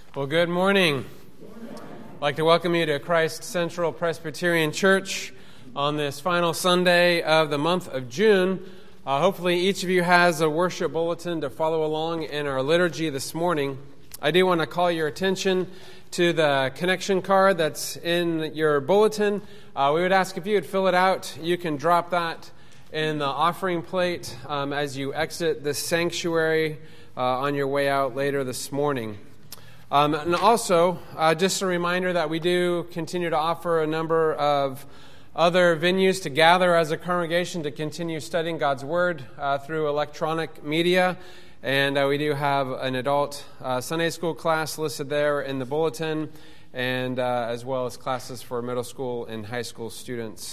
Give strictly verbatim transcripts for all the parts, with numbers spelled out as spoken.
Well, good morning. I'd like to welcome you to Christ Central Presbyterian Church on this final Sunday of the month of June. Uh, hopefully each of you has a worship bulletin to follow along in our liturgy this morning. I do want to call your attention to the connection card that's in your bulletin. Uh, we would ask if you would fill it out. You can drop that in the offering plate um, as you exit the sanctuary uh, on your way out later this morning. Um, and also, uh, just a reminder that we do continue to offer a number of other venues to gather as a congregation to continue studying God's Word uh, through electronic media. And uh, we do have an adult uh, Sunday school class listed there in the bulletin, and uh, as well as classes for middle school and high school students.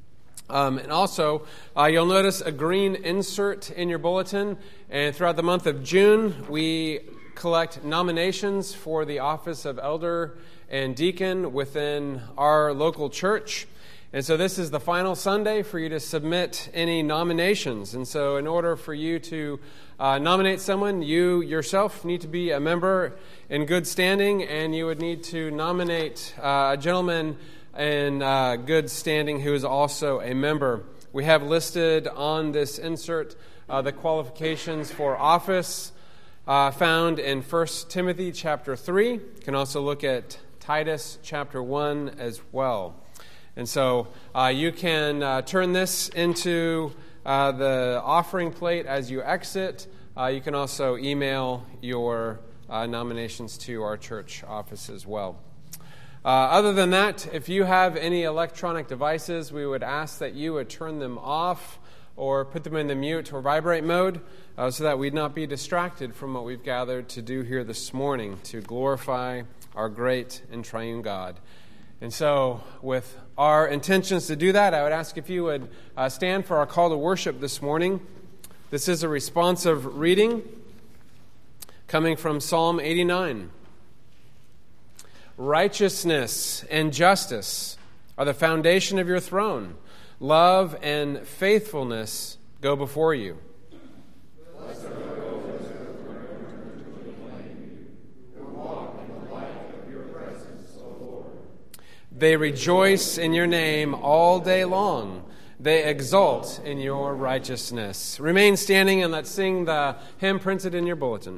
Um, and also, uh, you'll notice a green insert in your bulletin. And throughout the month of June, we collect nominations for the office of elder and deacon within our local church. And so this is the final Sunday for you to submit any nominations. And so in order for you to uh, nominate someone, you yourself need to be a member in good standing, and you would need to nominate uh, a gentleman in uh, good standing who is also a member. We have listed on this insert uh, the qualifications for office Uh, found in First Timothy chapter three. You can also look at Titus chapter one as well. And so uh, you can uh, turn this into uh, the offering plate as you exit. Uh, you can also email your uh, nominations to our church office as well. Uh, other than that, if you have any electronic devices, we would ask that you would turn them off or put them in the mute or vibrate mode uh, so that we'd not be distracted from what we've gathered to do here this morning to glorify our great and triune God. And so with our intentions to do that, I would ask if you would uh, stand for our call to worship this morning. This is a responsive reading coming from Psalm eighty-nine. Righteousness and justice are the foundation of your throne. Love and faithfulness go before you. They rejoice in your name all day long. They exult in your righteousness. Remain standing and let's sing the hymn printed in your bulletin.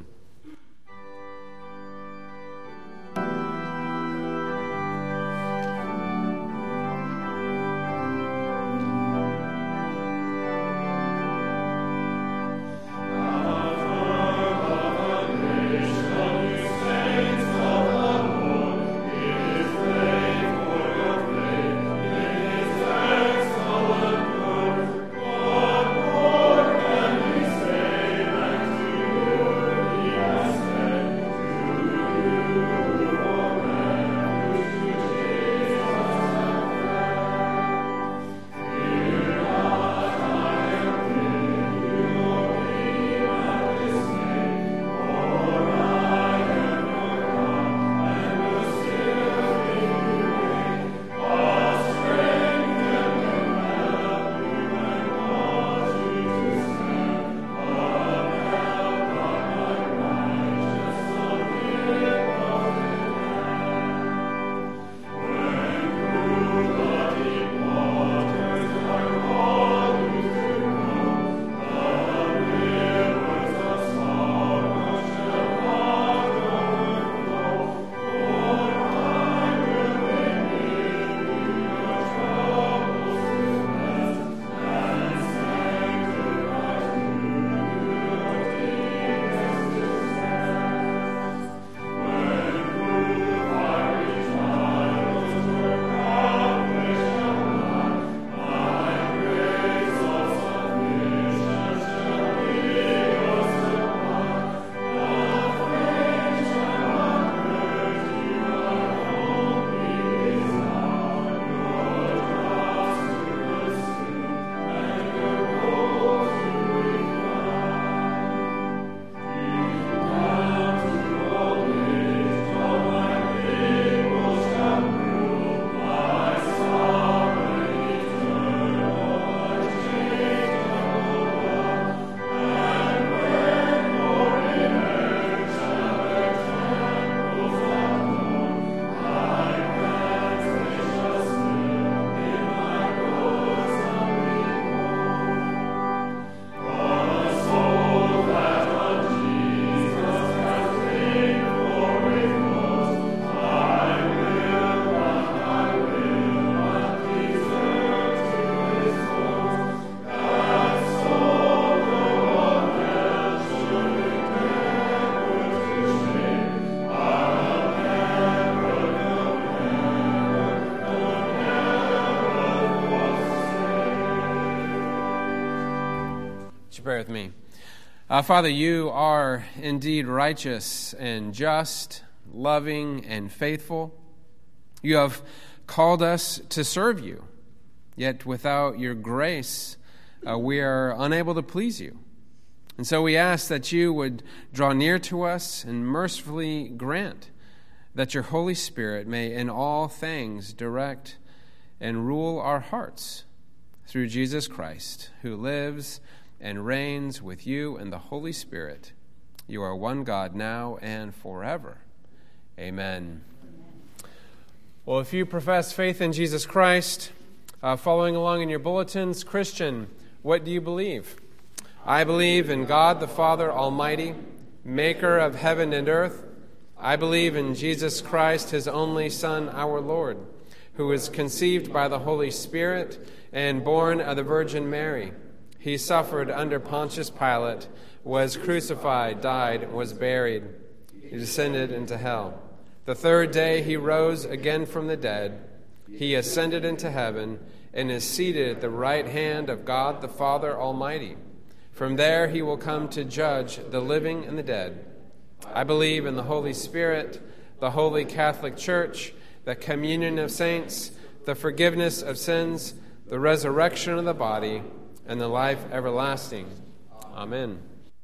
pray with me. Uh, Father, you are indeed righteous and just, loving and faithful. You have called us to serve you, yet without your grace, uh, we are unable to please you. And so we ask that you would draw near to us and mercifully grant that your Holy Spirit may in all things direct and rule our hearts through Jesus Christ, who lives and reigns with you and the Holy Spirit. You are one God now and forever. Amen. Well, if you profess faith in Jesus Christ, uh, following along in your bulletins, Christian, what do you believe? I believe in God the Father Almighty, maker of heaven and earth. I believe in Jesus Christ, his only Son, our Lord, who was conceived by the Holy Spirit and born of the Virgin Mary. He suffered under Pontius Pilate, was crucified, died, was buried. He descended into hell. The third day he rose again from the dead. He ascended into heaven and is seated at the right hand of God the Father Almighty. From there he will come to judge the living and the dead. I believe in the Holy Spirit, the Holy Catholic Church, the communion of saints, the forgiveness of sins, the resurrection of the body, and the life everlasting. Amen.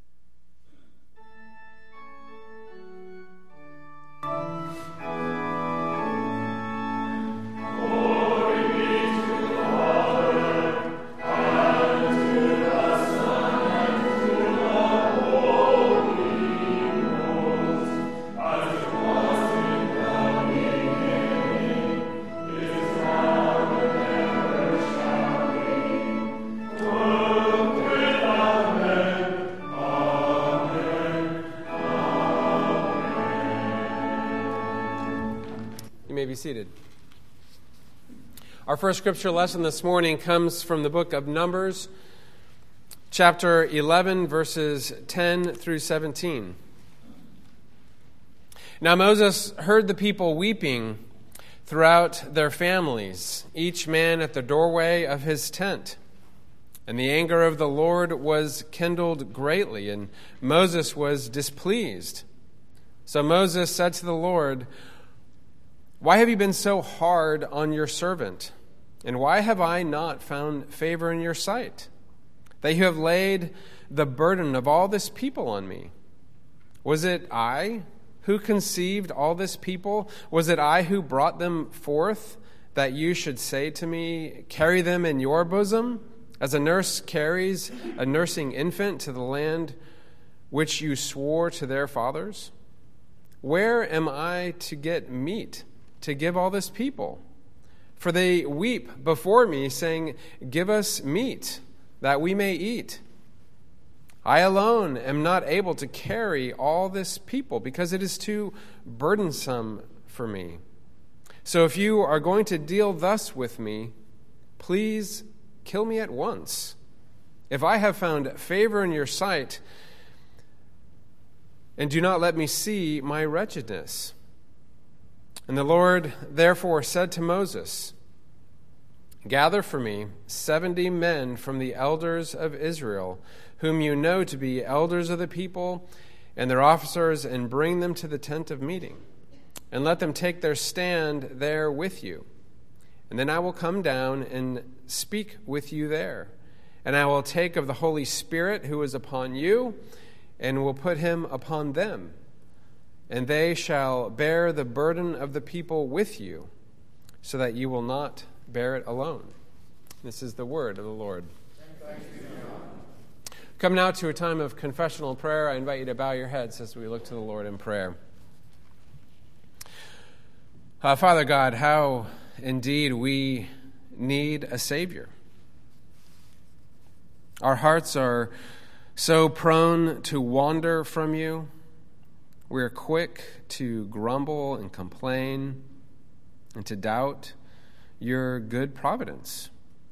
Be seated. Our first scripture lesson this morning comes from the book of Numbers, chapter eleven, verses ten through seventeen. Now Moses heard the people weeping throughout their families, each man at the doorway of his tent. And the anger of the Lord was kindled greatly, and Moses was displeased. So Moses said to the Lord, "Why have you been so hard on your servant? And why have I not found favor in your sight, that you have laid the burden of all this people on me? Was it I who conceived all this people? Was it I who brought them forth, that you should say to me, 'Carry them in your bosom,' as a nurse carries a nursing infant to the land which you swore to their fathers? Where am I to get meat to give all this people? For they weep before me, saying, 'Give us meat, that we may eat.' I alone am not able to carry all this people, because it is too burdensome for me. So if you are going to deal thus with me, please kill me at once. If I have found favor in your sight, and do not let me see my wretchedness." And the Lord therefore said to Moses, "Gather for me seventy men from the elders of Israel, whom you know to be elders of the people, and their officers, and bring them to the tent of meeting, and let them take their stand there with you. And then I will come down and speak with you there. And I will take of the Holy Spirit who is upon you, and will put him upon them. And they shall bear the burden of the people with you, so that you will not bear it alone." This is the word of the Lord. Come now to a time of confessional prayer. I invite you to bow your heads as we look to the Lord in prayer. Uh, Father God, how indeed we need a Savior. Our hearts are so prone to wander from you. We're quick to grumble and complain and to doubt your good providence.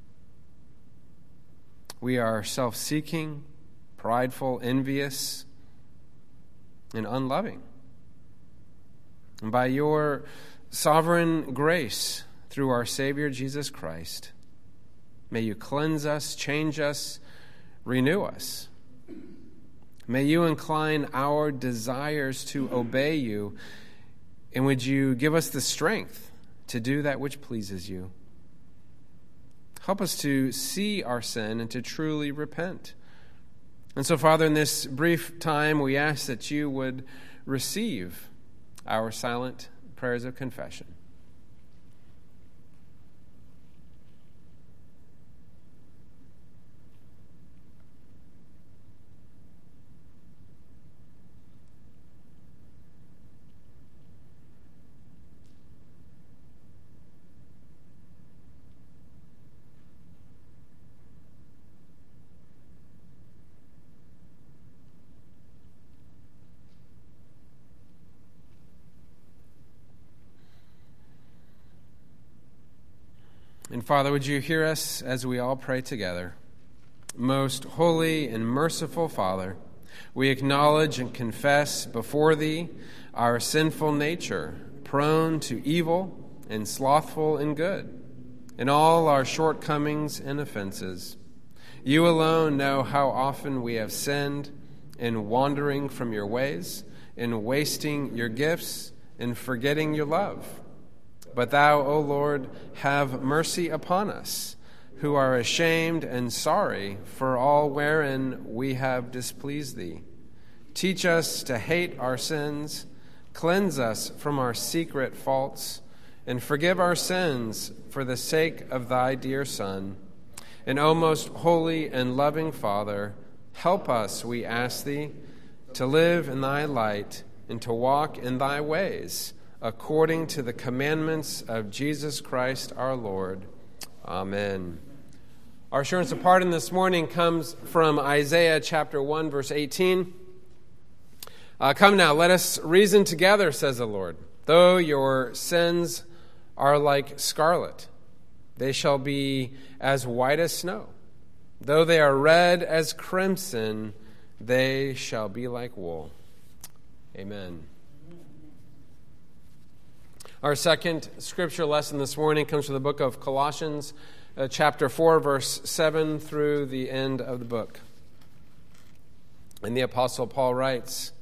We are self-seeking, prideful, envious, and unloving. And by your sovereign grace through our Savior Jesus Christ, may you cleanse us, change us, renew us, May you incline our desires to obey you, and would you give us the strength to do that which pleases you? Help us to see our sin and to truly repent. And so, Father, in this brief time, we ask that you would receive our silent prayers of confession. And Father, would you hear us as we all pray together? Most holy and merciful Father, we acknowledge and confess before thee our sinful nature, prone to evil and slothful in good, in all our shortcomings and offenses. You alone know how often we have sinned in wandering from your ways, in wasting your gifts, in forgetting your love. But thou, O Lord, have mercy upon us, who are ashamed and sorry for all wherein we have displeased thee. Teach us to hate our sins, cleanse us from our secret faults, and forgive our sins for the sake of thy dear Son. And, O most holy and loving Father, help us, we ask thee, to live in thy light and to walk in thy ways, according to the commandments of Jesus Christ our Lord. Amen. Our assurance of pardon this morning comes from Isaiah chapter one, verse eighteen. Uh, Come now, let us reason together, says the Lord. Though your sins are like scarlet, they shall be as white as snow. Though they are red as crimson, they shall be like wool. Amen. Our second scripture lesson this morning comes from the book of Colossians, uh, chapter four, verse seven through the end of the book. And the Apostle Paul writes,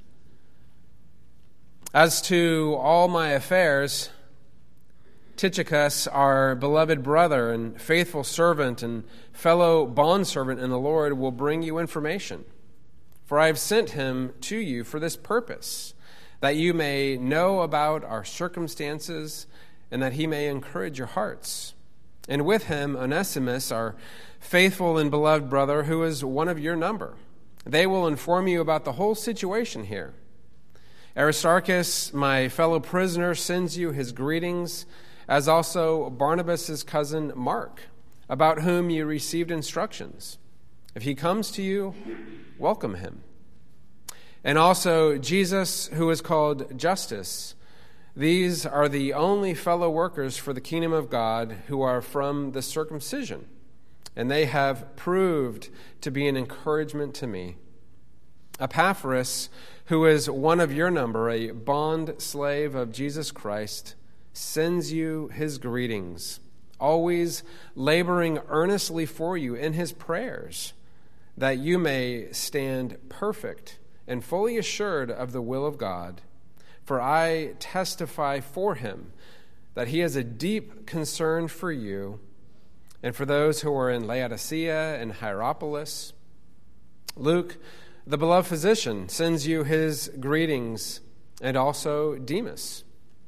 As to all my affairs, Tychicus, our beloved brother and faithful servant and fellow bondservant in the Lord, will bring you information. For I have sent him to you for this purpose, that you may know about our circumstances and that he may encourage your hearts. And with him, Onesimus, our faithful and beloved brother, who is one of your number. They will inform you about the whole situation here. Aristarchus, my fellow prisoner, sends you his greetings, as also Barnabas' cousin Mark, about whom you received instructions. If he comes to you, welcome him. And also Jesus, who is called Justus. These are the only fellow workers for the kingdom of God who are from the circumcision, and they have proved to be an encouragement to me. Epaphras, who is one of your number, a bond slave of Jesus Christ, sends you his greetings, always laboring earnestly for you in his prayers, that you may stand perfect and fully assured of the will of God. For I testify for him that he has a deep concern for you and for those who are in Laodicea and Hierapolis. Luke, the beloved physician, sends you his greetings, and also Demas.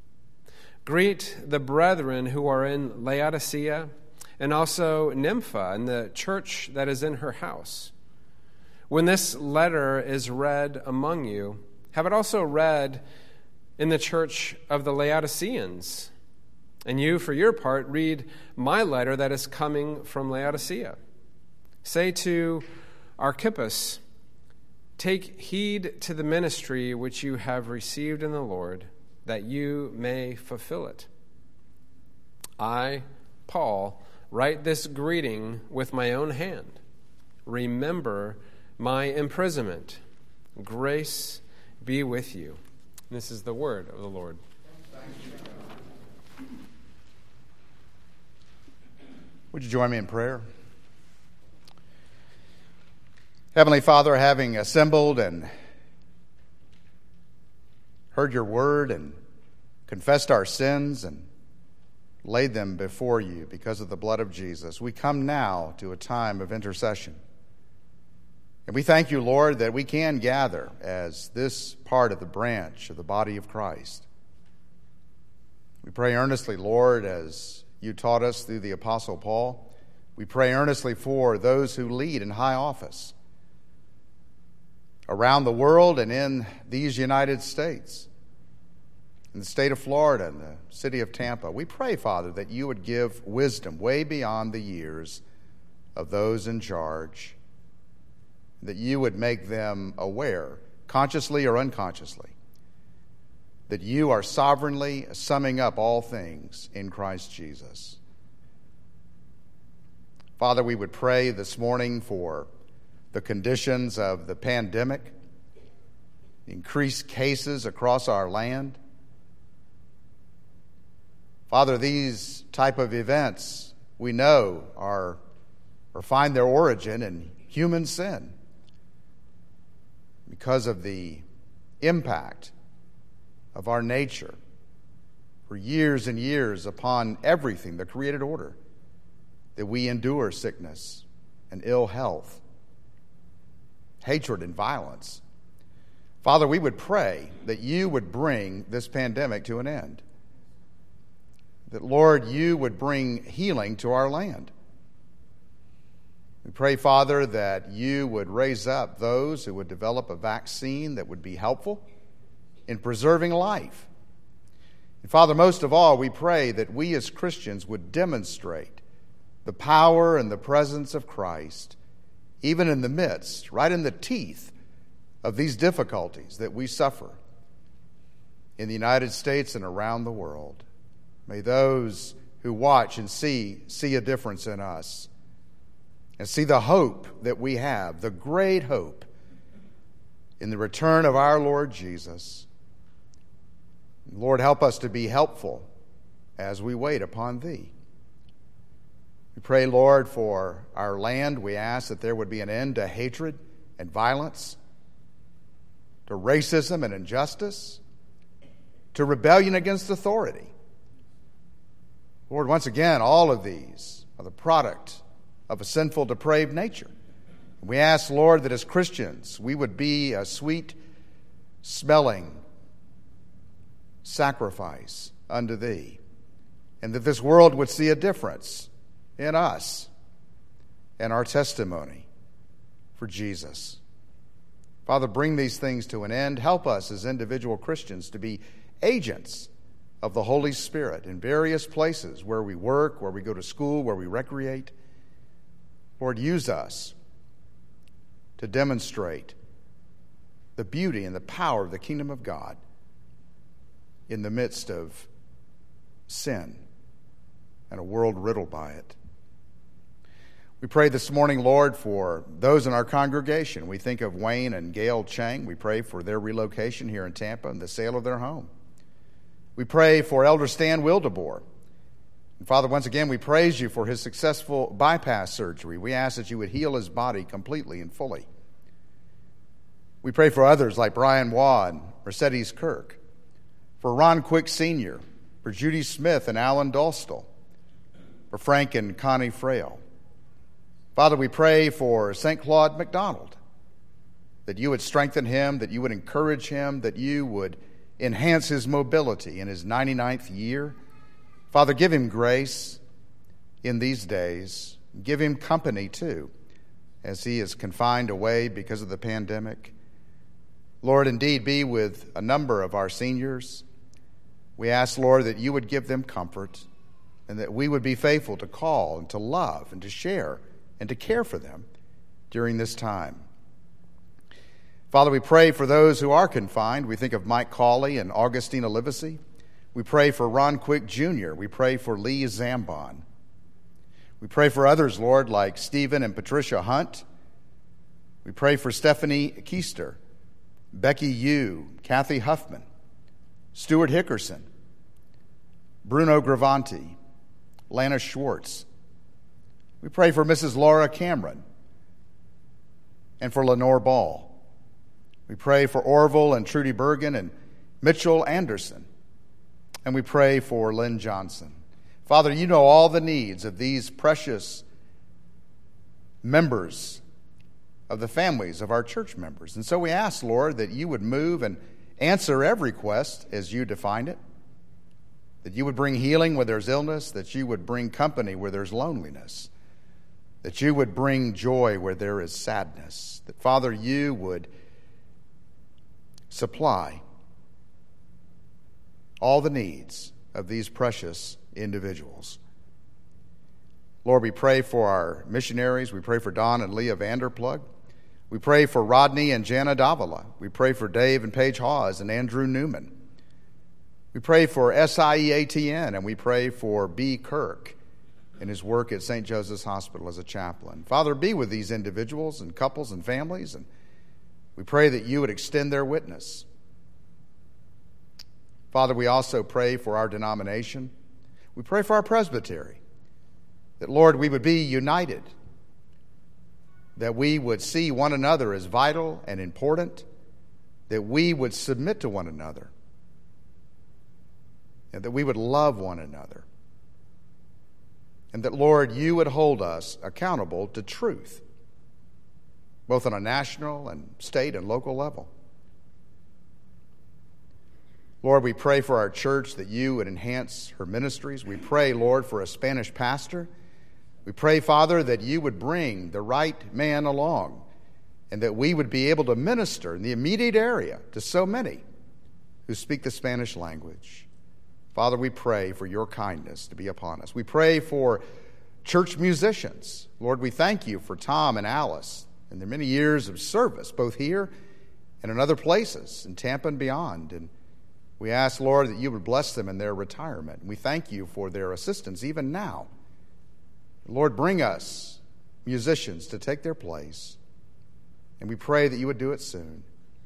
Greet the brethren who are in Laodicea, and also Nympha and the church that is in her house. When this letter is read among you, have it also read in the church of the Laodiceans. And you, for your part, read my letter that is coming from Laodicea. Say to Archippus, take heed to the ministry which you have received in the Lord, that you may fulfill it. I, Paul, write this greeting with my own hand. Remember my imprisonment. Grace be with you. This is the word of the Lord. Would you join me in prayer? Heavenly Father, having assembled and heard your word and confessed our sins and laid them before you because of the blood of Jesus, we come now to a time of intercession. And we thank you, Lord, that we can gather as this part of the branch of the body of Christ. We pray earnestly, Lord, as you taught us through the Apostle Paul. We pray earnestly for those who lead in high office around the world and in these United States, in the state of Florida and the city of Tampa. We pray, Father, that you would give wisdom way beyond the years of those in charge, that you would make them aware, consciously or unconsciously, that you are sovereignly summing up all things in Christ Jesus. Father, we would pray this morning for the conditions of the pandemic, increased cases across our land. Father, these type of events we know are or find their origin in human sin because of the impact of our nature for years and years upon everything, the created order, that we endure sickness and ill health, hatred and violence. Father, we would pray that you would bring this pandemic to an end. That, Lord, you would bring healing to our land. We pray, Father, that you would raise up those who would develop a vaccine that would be helpful in preserving life. And Father, most of all, we pray that we as Christians would demonstrate the power and the presence of Christ even in the midst, right in the teeth of these difficulties that we suffer in the United States and around the world. May those who watch and see, see a difference in us and see the hope that we have, the great hope in the return of our Lord Jesus. Lord, help us to be helpful as we wait upon thee. We pray, Lord, for our land. We ask that there would be an end to hatred and violence, to racism and injustice, to rebellion against authority. Lord, once again, all of these are the product of a sinful, depraved nature. We ask, Lord, that as Christians, we would be a sweet-smelling sacrifice unto thee, and that this world would see a difference in us and our testimony for Jesus. Father, bring these things to an end. Help us as individual Christians to be agents of the Holy Spirit in various places where we work, where we go to school, where we recreate. Lord, use us to demonstrate the beauty and the power of the kingdom of God in the midst of sin and a world riddled by it. We pray this morning, Lord, for those in our congregation. We think of Wayne and Gail Chang. We pray for their relocation here in Tampa and the sale of their home. We pray for Elder Stan Wildeboer. And Father, once again, we praise you for his successful bypass surgery. We ask that you would heal his body completely and fully. We pray for others like Brian Waugh and Mercedes Kirk, for Ron Quick Senior, for Judy Smith and Alan Dolstall, for Frank and Connie Frail. Father, we pray for Saint Claude McDonald, that you would strengthen him, that you would encourage him, that you would enhance his mobility in his ninety-ninth year. Father, give him grace in these days. Give him company, too, as he is confined away because of the pandemic. Lord, indeed, be with a number of our seniors. We ask, Lord, that you would give them comfort and that we would be faithful to call and to love and to share and to care for them during this time. Father, we pray for those who are confined. We think of Mike Cawley and Augustine Olivesi. We pray for Ron Quick Junior We pray for Lee Zambon. We pray for others, Lord, like Stephen and Patricia Hunt. We pray for Stephanie Keister, Becky Yu, Kathy Huffman, Stuart Hickerson, Bruno Gravanti, Lana Schwartz. We pray for Missus Laura Cameron, and for Lenore Ball. We pray for Orville and Trudy Bergen and Mitchell Anderson. And we pray for Lynn Johnson. Father, you know all the needs of these precious members of the families of our church members. And so we ask, Lord, that you would move and answer every request as you define it, that you would bring healing where there's illness, that you would bring company where there's loneliness, that you would bring joy where there is sadness, that, Father, you would supply all the needs of these precious individuals. Lord, we pray for our missionaries. We pray for Don and Leah Vanderplug. We pray for Rodney and Jana Davila. We pray for Dave and Paige Hawes and Andrew Newman. We pray for S I E A T N, and we pray for B. Kirk in his work at Saint Joseph's Hospital as a chaplain. Father, be with these individuals and couples and families, and we pray that you would extend their witness. Father, we also pray for our denomination. We pray for our presbytery, that, Lord, we would be united, that we would see one another as vital and important, that we would submit to one another, and that we would love one another, and that, Lord, you would hold us accountable to truth, both on a national and state and local level. Lord, we pray for our church that you would enhance her ministries. We pray, Lord, for a Spanish pastor. We pray, Father, that you would bring the right man along and that we would be able to minister in the immediate area to so many who speak the Spanish language. Father, we pray for your kindness to be upon us. We pray for church musicians. Lord, we thank you for Tom and Alice and their many years of service, both here and in other places, in Tampa and beyond. And we ask, Lord, that you would bless them in their retirement. We thank you for their assistance even now. Lord, bring us musicians to take their place, and we pray that you would do it soon.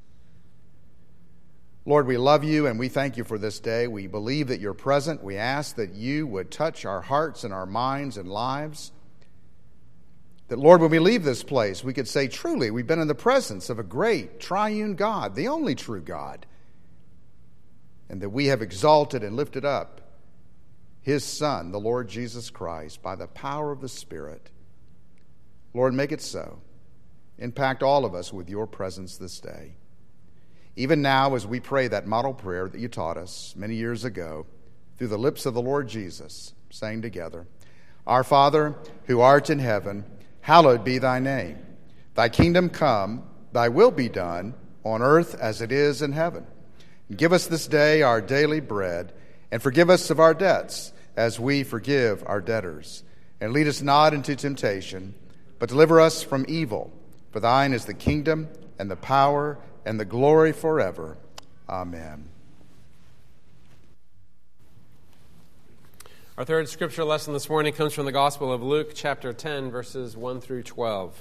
Lord, we love you, and we thank you for this day. We believe that you're present. We ask that you would touch our hearts and our minds and lives. That, Lord, when we leave this place, we could say, truly, we've been in the presence of a great triune God, the only true God, and that we have exalted and lifted up his Son, the Lord Jesus Christ, by the power of the Spirit. Lord, make it so. Impact all of us with your presence this day. Even now, as we pray that model prayer that you taught us many years ago, through the lips of the Lord Jesus, saying together, Our Father, who art in heaven, hallowed be thy name. Thy kingdom come, thy will be done, on earth as it is in heaven. Give us this day our daily bread, and forgive us of our debts, as we forgive our debtors. And lead us not into temptation, but deliver us from evil. For thine is the kingdom, and the power, and the glory forever. Amen. Our third scripture lesson this morning comes from the Gospel of Luke, chapter ten, verses one through twelve.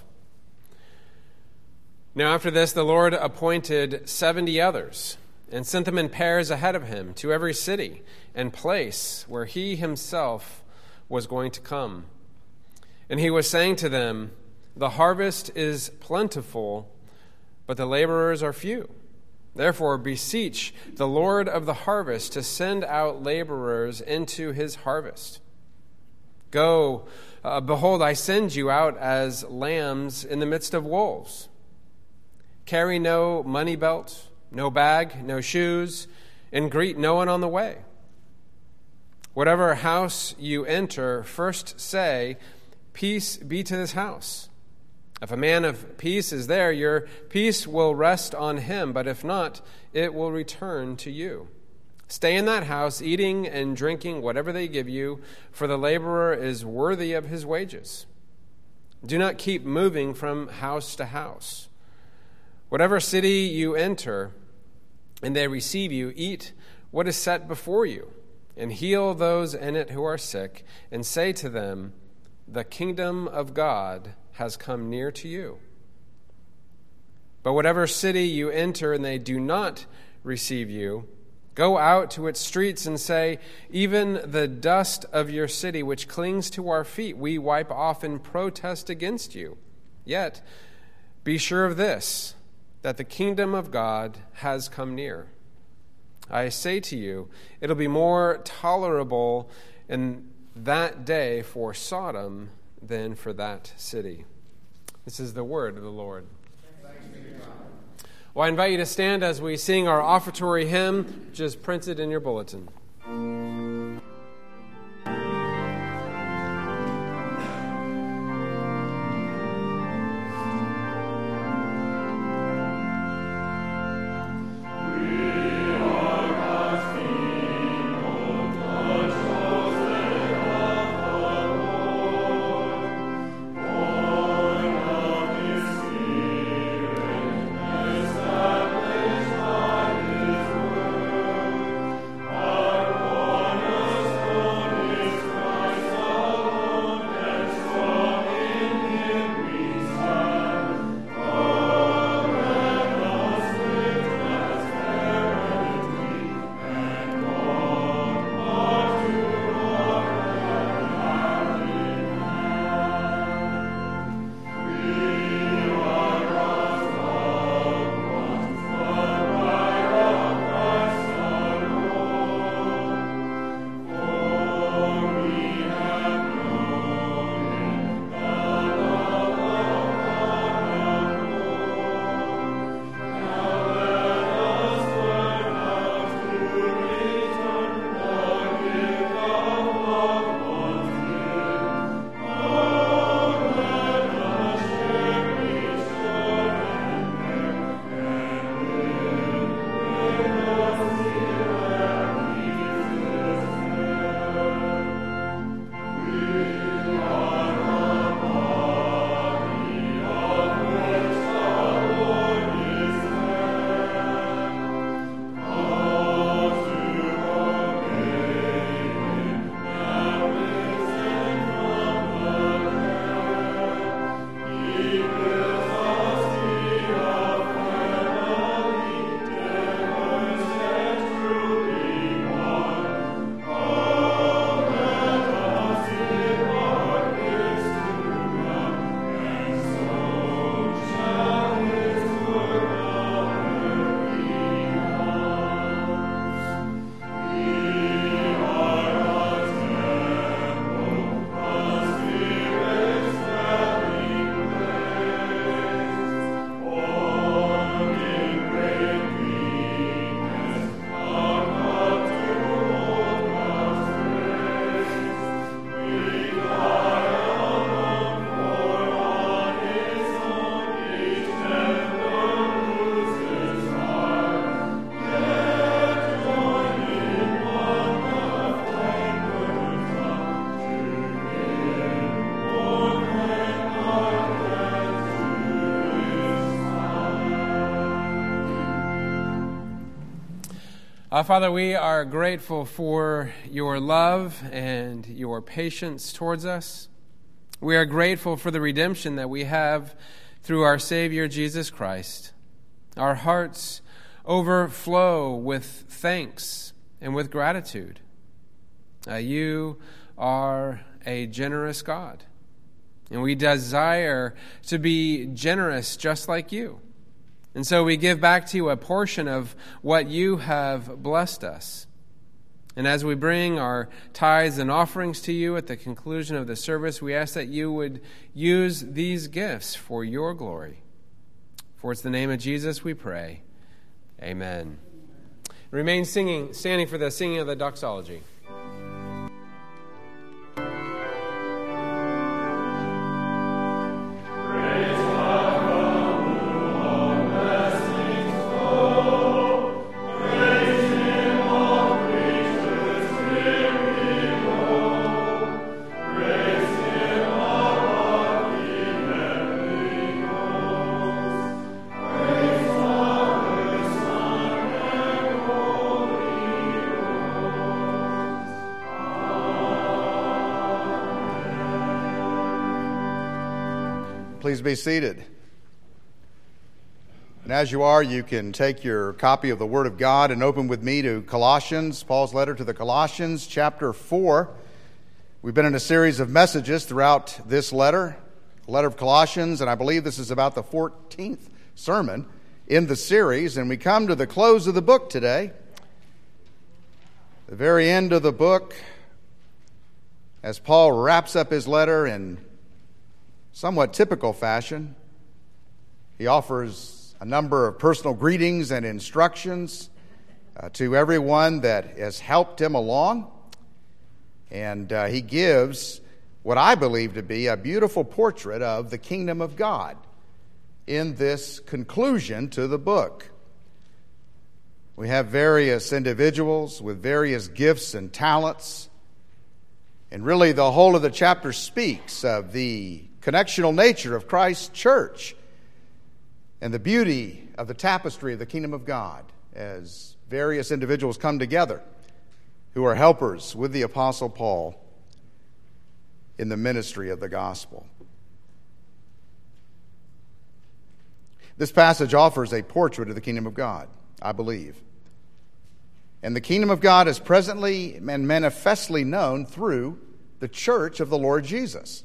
Now after this, the Lord appointed seventy others, and sent them in pairs ahead of him to every city and place where he himself was going to come. And he was saying to them, The harvest is plentiful, but the laborers are few. Therefore beseech the Lord of the harvest to send out laborers into his harvest. Go, uh, behold, I send you out as lambs in the midst of wolves. Carry no money belt, no bag, no shoes, and greet no one on the way. Whatever house you enter, first say, Peace be to this house. If a man of peace is there, your peace will rest on him, but if not, it will return to you. Stay in that house, eating and drinking whatever they give you, for the laborer is worthy of his wages. Do not keep moving from house to house. Whatever city you enter, and they receive you, eat what is set before you, and heal those in it who are sick, and say to them, The kingdom of God has come near to you. But whatever city you enter and they do not receive you, go out to its streets and say, Even the dust of your city which clings to our feet we wipe off in protest against you. Yet Be sure of this, that the kingdom of God has come near. I say to you, it'll be more tolerable in that day for Sodom than for that city." This is the word of the Lord. Thanks be to God. Well, I invite you to stand as we sing our offertory hymn, which is printed in your bulletin. Uh, Father, we are grateful for your love and your patience towards us. We are grateful for the redemption that we have through our Savior, Jesus Christ. Our hearts overflow with thanks and with gratitude. Uh, you are a generous God, and we desire to be generous just like you. And so we give back to you a portion of what you have blessed us. And as we bring our tithes and offerings to you at the conclusion of the service, we ask that you would use these gifts for your glory. For it's the name of Jesus we pray. Amen. Remain singing, standing for the singing of the doxology. Please be seated. And as you are, you can take your copy of the Word of God and open with me to Colossians, Paul's letter to the Colossians, chapter four. We've been in a series of messages throughout this letter letter of Colossians, and I believe this is about the fourteenth sermon in the series, and we come to the close of the book today. The very end of the book, as Paul wraps up his letter in somewhat typical fashion. He offers a number of personal greetings and instructions uh, to everyone that has helped him along. And uh, he gives what I believe to be a beautiful portrait of the kingdom of God in this conclusion to the book. We have various individuals with various gifts and talents. And really the whole of the chapter speaks of the connectional nature of Christ's church and the beauty of the tapestry of the kingdom of God as various individuals come together who are helpers with the Apostle Paul in the ministry of the gospel. This passage offers a portrait of the kingdom of God, I believe. And the kingdom of God is presently and manifestly known through the church of the Lord Jesus.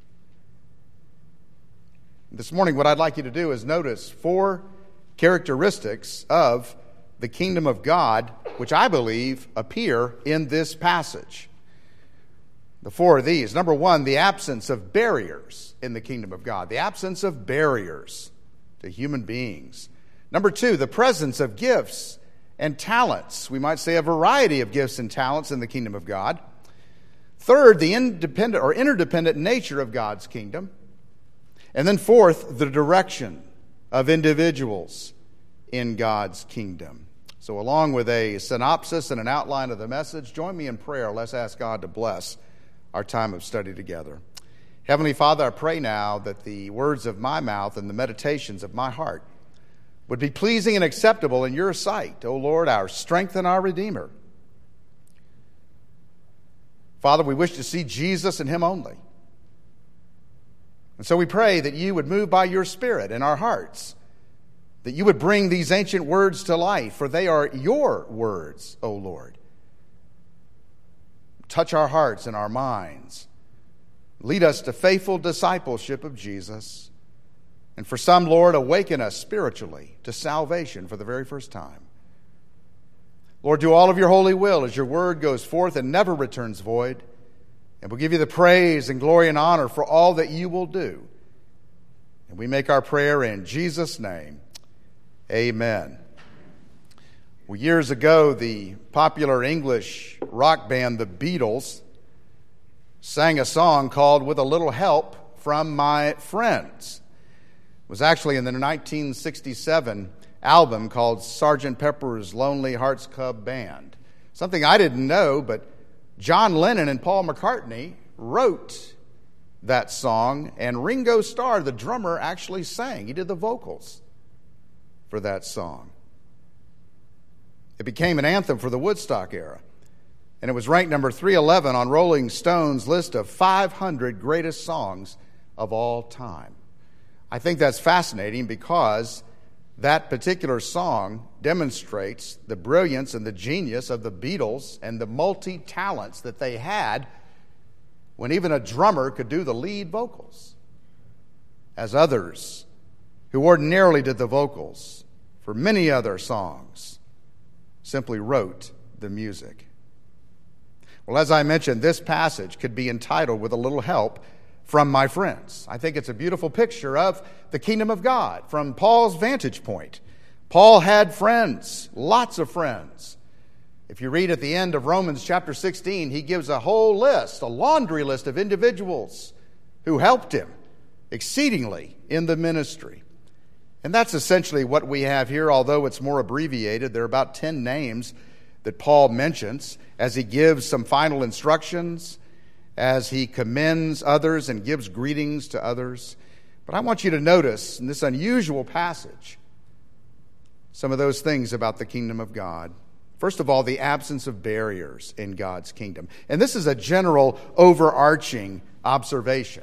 This morning, what I'd like you to do is notice four characteristics of the kingdom of God, which I believe appear in this passage. The four of these. Number one, the absence of barriers in the kingdom of God. The absence of barriers to human beings. Number two, the presence of gifts and talents. We might say a variety of gifts and talents in the kingdom of God. Third, the independent or interdependent nature of God's kingdom. And then fourth, the direction of individuals in God's kingdom. So along with a synopsis and an outline of the message, join me in prayer. Let's ask God to bless our time of study together. Heavenly Father, I pray now that the words of my mouth and the meditations of my heart would be pleasing and acceptable in your sight, O Lord, our strength and our Redeemer. Father, we wish to see Jesus and him only. And so we pray that you would move by your Spirit in our hearts, that you would bring these ancient words to life, for they are your words, O Lord. Touch our hearts and our minds. Lead us to faithful discipleship of Jesus. And for some, Lord, awaken us spiritually to salvation for the very first time. Lord, do all of your holy will as your word goes forth and never returns void. And we'll give you the praise and glory and honor for all that you will do. And we make our prayer in Jesus' name. Amen. Well, years ago, the popular English rock band, the Beatles, sang a song called With a Little Help from My Friends. It was actually in the nineteen sixty-seven album called Sergeant Pepper's Lonely Hearts Club Band. Something I didn't know, but John Lennon and Paul McCartney wrote that song, and Ringo Starr, the drummer, actually sang. He did the vocals for that song. It became an anthem for the Woodstock era, and it was ranked number three eleven on Rolling Stone's list of five hundred greatest songs of all time. I think that's fascinating because that particular song demonstrates the brilliance and the genius of the Beatles and the multi-talents that they had when even a drummer could do the lead vocals, as others who ordinarily did the vocals for many other songs simply wrote the music. Well, as I mentioned, this passage could be entitled With a Little Help from My Friends. I think it's a beautiful picture of the kingdom of God from Paul's vantage point. Paul had friends, lots of friends. If you read at the end of Romans chapter sixteen, he gives a whole list, a laundry list of individuals who helped him exceedingly in the ministry. And that's essentially what we have here, although it's more abbreviated. There are about ten names that Paul mentions as he gives some final instructions, as he commends others and gives greetings to others. But I want you to notice in this unusual passage some of those things about the kingdom of God. First of all, the absence of barriers in God's kingdom. And this is a general overarching observation.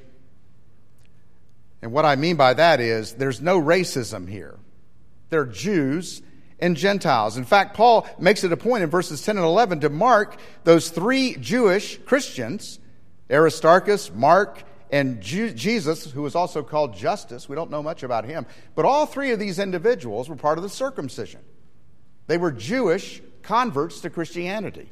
And what I mean by that is there's no racism here. There are Jews and Gentiles. In fact, Paul makes it a point in verses ten and eleven to mark those three Jewish Christians, Aristarchus, Mark, and Ju- Jesus, who was also called Justus. We don't know much about him. But all three of these individuals were part of the circumcision. They were Jewish converts to Christianity,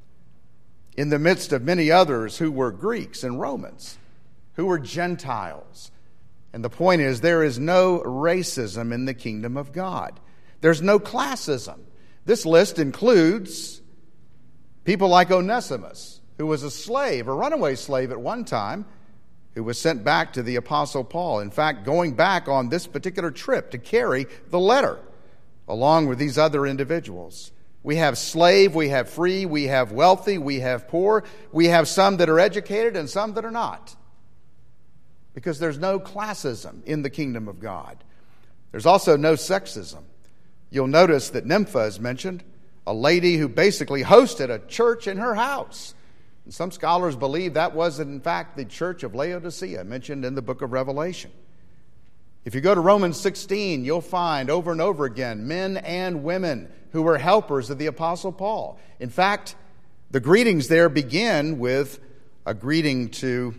in the midst of many others who were Greeks and Romans, who were Gentiles. And the point is, there is no racism in the kingdom of God. There's no classism. This list includes people like Onesimus, who was a slave, a runaway slave at one time, who was sent back to the Apostle Paul. In fact, going back on this particular trip to carry the letter, along with these other individuals. We have slave, we have free, we have wealthy, we have poor. We have some that are educated and some that are not. Because there's no classism in the kingdom of God. There's also no sexism. You'll notice that Nympha is mentioned, a lady who basically hosted a church in her house. And some scholars believe that was, in fact, the church of Laodicea, mentioned in the book of Revelation. If you go to Romans sixteen, you'll find over and over again men and women who were helpers of the Apostle Paul. In fact, the greetings there begin with a greeting to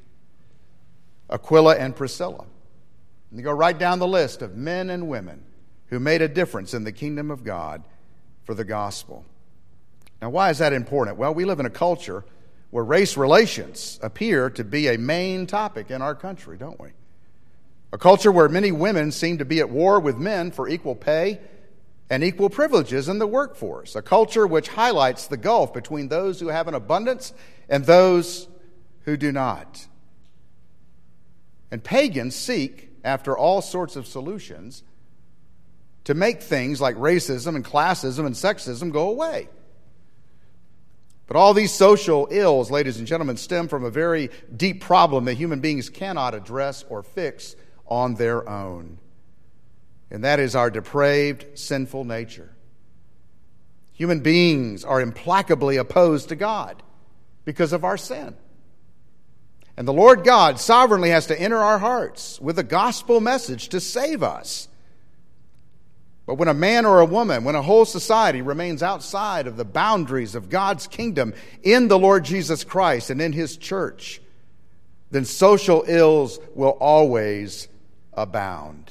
Aquila and Priscilla. And you go right down the list of men and women who made a difference in the kingdom of God for the gospel. Now, why is that important? Well, we live in a culture where race relations appear to be a main topic in our country, don't we? A culture where many women seem to be at war with men for equal pay and equal privileges in the workforce. A culture which highlights the gulf between those who have an abundance and those who do not. And pagans seek after all sorts of solutions to make things like racism and classism and sexism go away. But all these social ills, ladies and gentlemen, stem from a very deep problem that human beings cannot address or fix on their own. And that is our depraved, sinful nature. Human beings are implacably opposed to God because of our sin. And the Lord God sovereignly has to enter our hearts with a gospel message to save us. But when a man or a woman, when a whole society remains outside of the boundaries of God's kingdom in the Lord Jesus Christ and in His church, then social ills will always abound.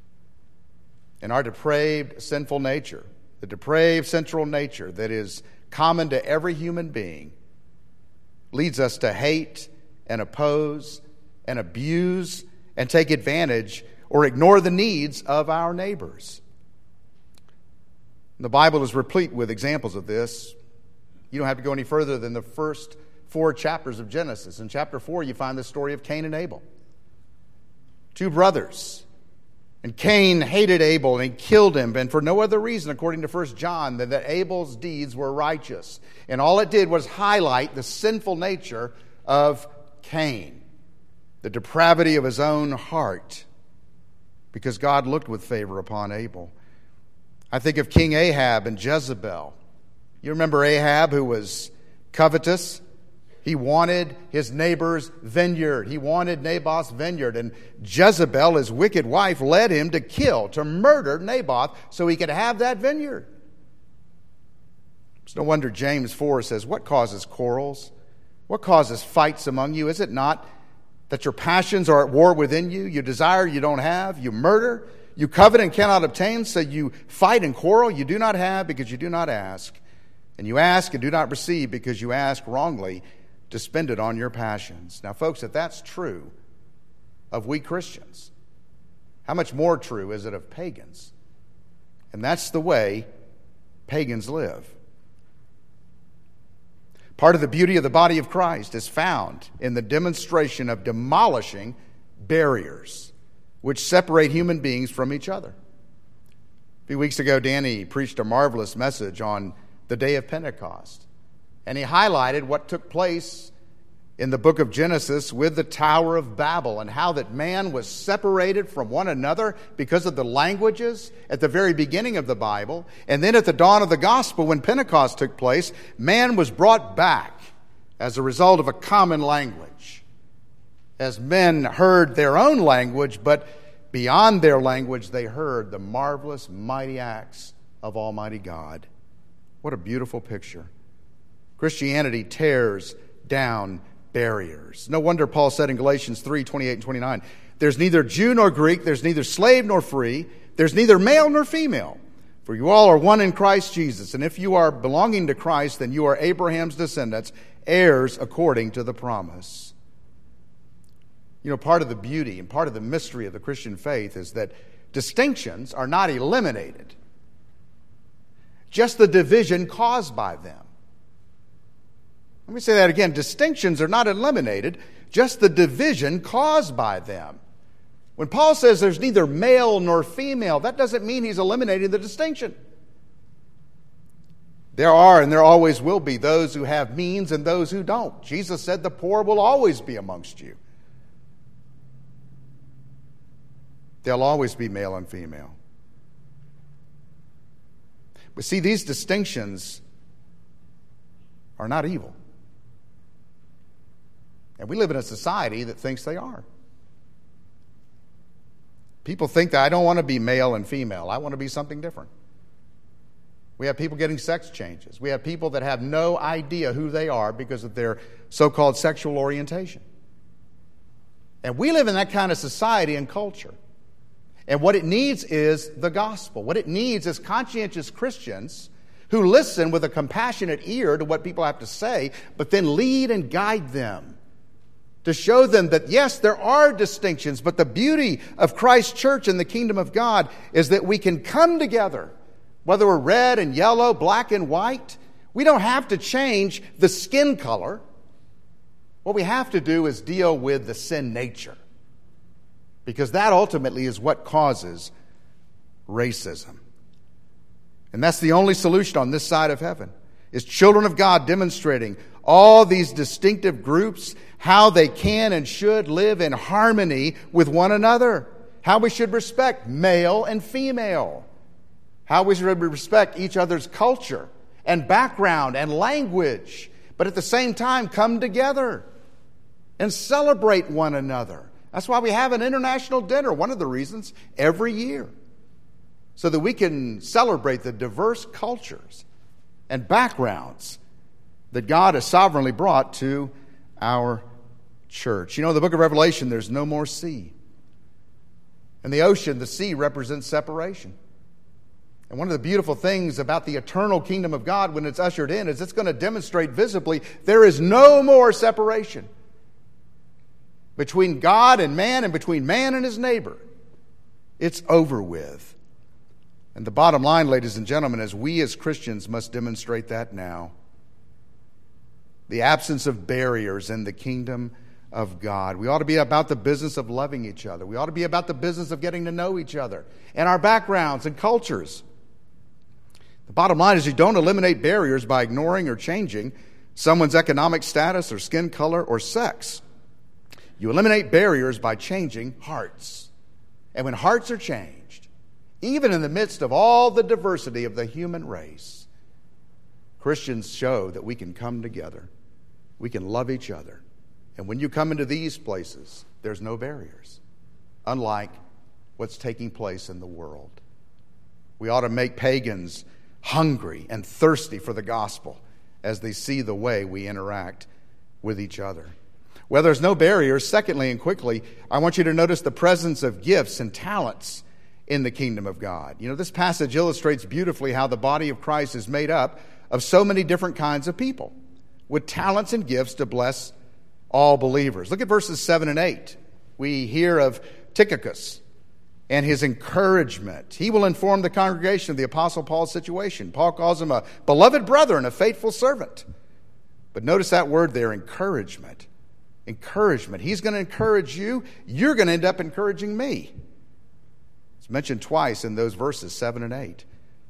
And our depraved, sinful nature, the depraved, central nature that is common to every human being, leads us to hate and oppose and abuse and take advantage or ignore the needs of our neighbors. The Bible is replete with examples of this. You don't have to go any further than the first four chapters of Genesis. In chapter four, you find the story of Cain and Abel. Two brothers. And Cain hated Abel and he killed him, and for no other reason, according to First John, than that Abel's deeds were righteous. And all it did was highlight the sinful nature of Cain, the depravity of his own heart, because God looked with favor upon Abel. I think of King Ahab and Jezebel. You remember Ahab, who was covetous? He wanted his neighbor's vineyard. He wanted Naboth's vineyard. And Jezebel, his wicked wife, led him to kill, to murder Naboth so he could have that vineyard. It's no wonder James four says, "What causes quarrels? What causes fights among you? Is it not that your passions are at war within you? You desire, you don't have. You murder. You covet and cannot obtain, so you fight and quarrel. You do not have because you do not ask. And you ask and do not receive because you ask wrongly to spend it on your passions." Now, folks, if that's true of we Christians, how much more true is it of pagans? And that's the way pagans live. Part of the beauty of the body of Christ is found in the demonstration of demolishing barriers which separate human beings from each other. A few weeks ago, Danny preached a marvelous message on the day of Pentecost. And he highlighted what took place in the book of Genesis with the Tower of Babel and how that man was separated from one another because of the languages at the very beginning of the Bible. And then at the dawn of the gospel, when Pentecost took place, man was brought back as a result of a common language. As men heard their own language, but beyond their language, they heard the marvelous, mighty acts of Almighty God. What a beautiful picture. Christianity tears down barriers. No wonder Paul said in Galatians three, twenty-eight and twenty-nine, there's neither Jew nor Greek, there's neither slave nor free, there's neither male nor female, for you all are one in Christ Jesus. And if you are belonging to Christ, then you are Abraham's descendants, heirs according to the promise. You know, part of the beauty and part of the mystery of the Christian faith is that distinctions are not eliminated, just the division caused by them. Let me say that again. Distinctions are not eliminated, just the division caused by them. When Paul says there's neither male nor female, that doesn't mean he's eliminating the distinction. There are and there always will be those who have means and those who don't. Jesus said the poor will always be amongst you. There'll always be male and female. But see, these distinctions are not evil. And we live in a society that thinks they are. People think that I don't want to be male and female. I want to be something different. We have people getting sex changes. We have people that have no idea who they are because of their so-called sexual orientation. And we live in that kind of society and culture. And what it needs is the gospel. What it needs is conscientious Christians who listen with a compassionate ear to what people have to say, but then lead and guide them to show them that, yes, there are distinctions, but the beauty of Christ's church and the kingdom of God is that we can come together, whether we're red and yellow, black and white. We don't have to change the skin color. What we have to do is deal with the sin nature, because that ultimately is what causes racism. And that's the only solution on this side of heaven, is children of God demonstrating all these distinctive groups, how they can and should live in harmony with one another, how we should respect male and female, how we should respect each other's culture and background and language, but at the same time come together and celebrate one another. That's why we have an international dinner, one of the reasons, every year, so that we can celebrate the diverse cultures and backgrounds that God has sovereignly brought to our church. You know, in the book of Revelation, there's no more sea. In the ocean, the sea represents separation. And one of the beautiful things about the eternal kingdom of God when it's ushered in is it's going to demonstrate visibly there is no more separation between God and man and between man and his neighbor. It's over with. And the bottom line, ladies and gentlemen, is we as Christians must demonstrate that now. The absence of barriers in the kingdom of God. We ought to be about the business of loving each other. We ought to be about the business of getting to know each other and our backgrounds and cultures. The bottom line is you don't eliminate barriers by ignoring or changing someone's economic status or skin color or sex. You eliminate barriers by changing hearts. And when hearts are changed, even in the midst of all the diversity of the human race, Christians show that we can come together. We can love each other. And when you come into these places, there's no barriers, unlike what's taking place in the world. We ought to make pagans hungry and thirsty for the gospel as they see the way we interact with each other. Well, there's no barriers. Secondly, and quickly, I want you to notice the presence of gifts and talents in the kingdom of God. You know, this passage illustrates beautifully how the body of Christ is made up of so many different kinds of people with talents and gifts to bless all believers. Look at verses seven and eight. We hear of Tychicus and his encouragement. He will inform the congregation of the Apostle Paul's situation. Paul calls him a beloved brother and a faithful servant. But notice that word there, encouragement. Encouragement. He's going to encourage you. You're going to end up encouraging me. It's mentioned twice in those verses, seven and eight.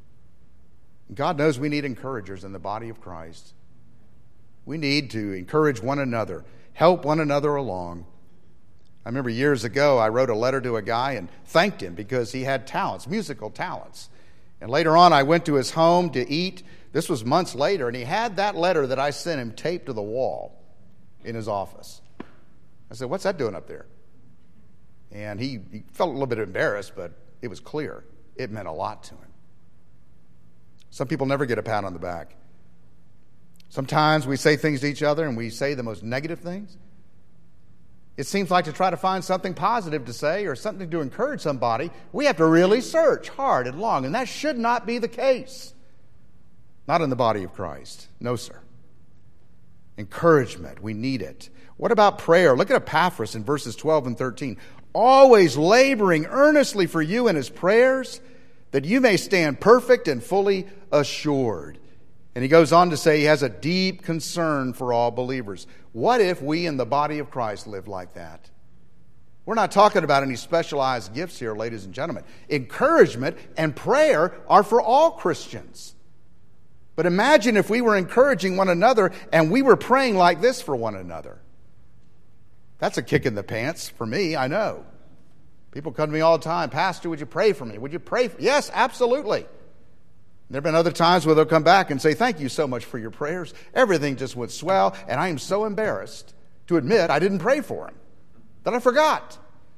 God knows we need encouragers in the body of Christ. We need to encourage one another, help one another along. I remember years ago, I wrote a letter to a guy and thanked him because he had talents, musical talents. And later on, I went to his home to eat. This was months later, and he had that letter that I sent him taped to the wall in his office. I said, "What's that doing up there?" And he, he felt a little bit embarrassed, but it was clear. It meant a lot to him. Some people never get a pat on the back. Sometimes we say things to each other and we say the most negative things. It seems like to try to find something positive to say or something to encourage somebody, we have to really search hard and long, and that should not be the case. Not in the body of Christ. No, sir. Encouragement, we need it. What about prayer? Look at Epaphras in verses twelve and thirteen. Always laboring earnestly for you in his prayers, that you may stand perfect and fully assured. And he goes on to say he has a deep concern for all believers. What if we in the body of Christ lived like that? We're not talking about any specialized gifts here, ladies and gentlemen. Encouragement and prayer are for all Christians. But imagine if we were encouraging one another and we were praying like this for one another. That's a kick in the pants for me, I know. People come to me all the time, Pastor, would you pray for me? Would you pray for me? Yes, absolutely. There have been other times where they'll come back and say, thank you so much for your prayers. Everything just went swell, and I am so embarrassed to admit I didn't pray for him, that I forgot.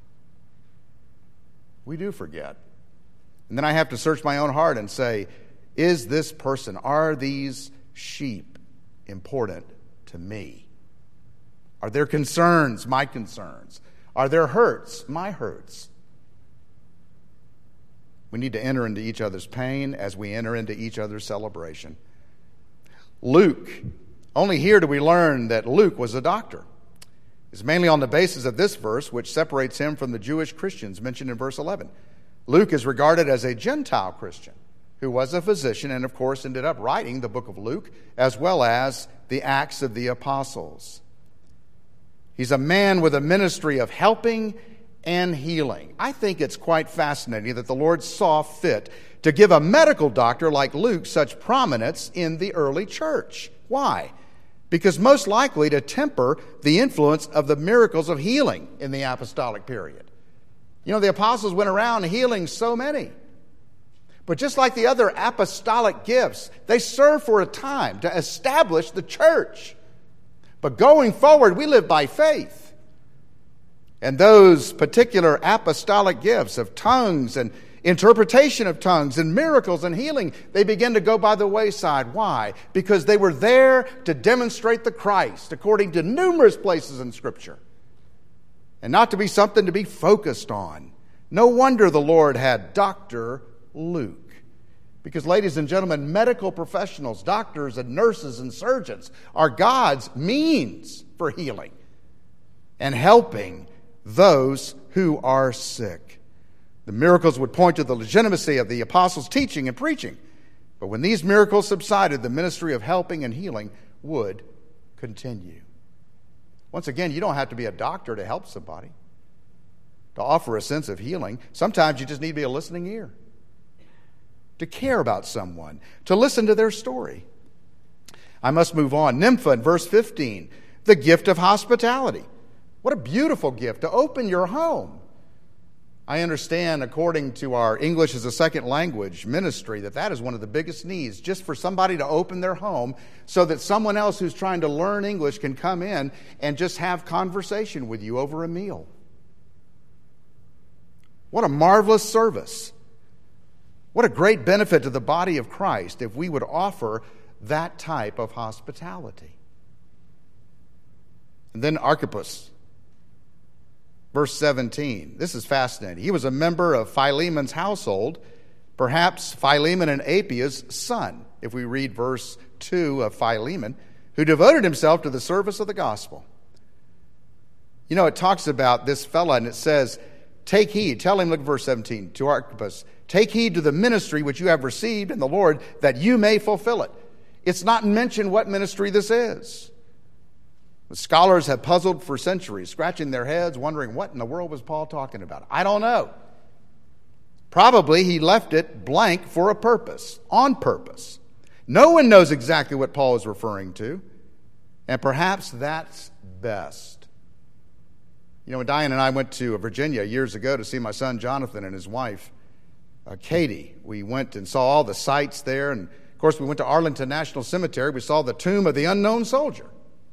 We do forget. And then I have to search my own heart and say, is this person, are these sheep important to me? Are their concerns my concerns? Are their hurts my hurts? We need to enter into each other's pain as we enter into each other's celebration. Luke, only here do we learn that Luke was a doctor. It's mainly on the basis of this verse, which separates him from the Jewish Christians mentioned in verse eleven. Luke is regarded as a Gentile Christian who was a physician and, of course, ended up writing the book of Luke as well as the Acts of the Apostles. He's a man with a ministry of helping and healing. I think it's quite fascinating that the Lord saw fit to give a medical doctor like Luke such prominence in the early church. Why? Because most likely to temper the influence of the miracles of healing in the apostolic period. You know, the apostles went around healing so many. But just like the other apostolic gifts, they serve for a time to establish the church. But going forward, we live by faith. And those particular apostolic gifts of tongues and interpretation of tongues and miracles and healing, they begin to go by the wayside. Why? Because they were there to demonstrate the Christ, according to numerous places in Scripture, and not to be something to be focused on. No wonder the Lord had Doctor Luke. Because, ladies and gentlemen, medical professionals, doctors and nurses and surgeons are God's means for healing and helping those who are sick. The miracles would point to the legitimacy of the apostles' teaching and preaching. But when these miracles subsided, the ministry of helping and healing would continue. Once again, you don't have to be a doctor to help somebody, to offer a sense of healing. Sometimes you just need to be a listening ear, to care about someone, to listen to their story. I must move on. Nympha in verse fifteen, the gift of hospitality. What a beautiful gift, to open your home. I understand, according to our English as a second language ministry, that that is one of the biggest needs, just for somebody to open their home so that someone else who's trying to learn English can come in and just have conversation with you over a meal. What a marvelous service. What a great benefit to the body of Christ if we would offer that type of hospitality. And then Archippus. Verse seventeen, this is fascinating. He was a member of Philemon's household, perhaps Philemon and Appia's son, if we read verse two of Philemon, who devoted himself to the service of the gospel. You know, it talks about this fella, and it says, take heed, tell him, look at verse seventeen, to Archippus, take heed to the ministry which you have received in the Lord, that you may fulfill it. It's not mentioned what ministry this is. The scholars have puzzled for centuries, scratching their heads, wondering what in the world was Paul talking about. I don't know. Probably he left it blank for a purpose, on purpose. No one knows exactly what Paul is referring to, and perhaps that's best. You know, when Diane and I went to Virginia years ago to see my son Jonathan and his wife, uh, Katie, we went and saw all the sights there, and of course we went to Arlington National Cemetery. We saw the tomb of the unknown soldier.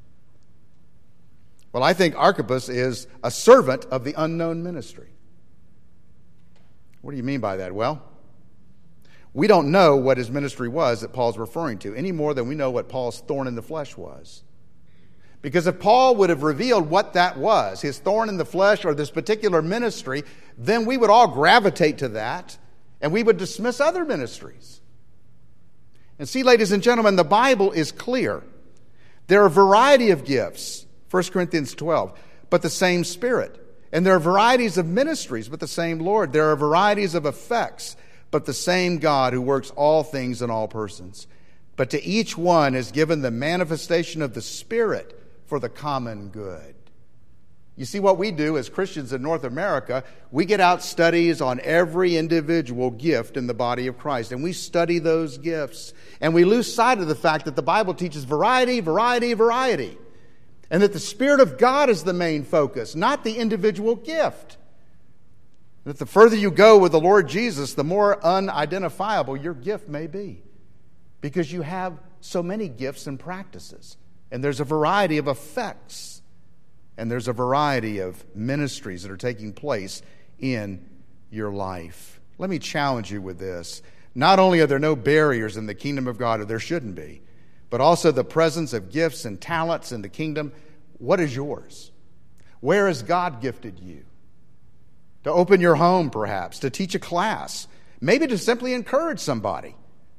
Well, I think Archippus is a servant of the unknown ministry. What do you mean by that? Well, We don't know what his ministry was that Paul's referring to, any more than we know what Paul's thorn in the flesh was. Because if Paul would have revealed what that was, his thorn in the flesh or this particular ministry, then we would all gravitate to that, and we would dismiss other ministries. And see, ladies and gentlemen, the Bible is clear. There are a variety of gifts, First Corinthians twelve, but the same Spirit. And there are varieties of ministries, but the same Lord. There are varieties of effects, but the same God who works all things in all persons. But to each one is given the manifestation of the Spirit for the common good. You see, what we do as Christians in North America, we get out studies on every individual gift in the body of Christ, and we study those gifts. And we lose sight of the fact that the Bible teaches variety, variety, variety. And that the Spirit of God is the main focus, not the individual gift. That the further you go with the Lord Jesus, the more unidentifiable your gift may be. Because you have so many gifts and practices. And there's a variety of effects. And there's a variety of ministries that are taking place in your life. Let me challenge you with this. Not only are there no barriers in the kingdom of God, or there shouldn't be, but also the presence of gifts and talents in the kingdom. What is yours? Where has God gifted you? To open your home, perhaps, to teach a class, maybe to simply encourage somebody.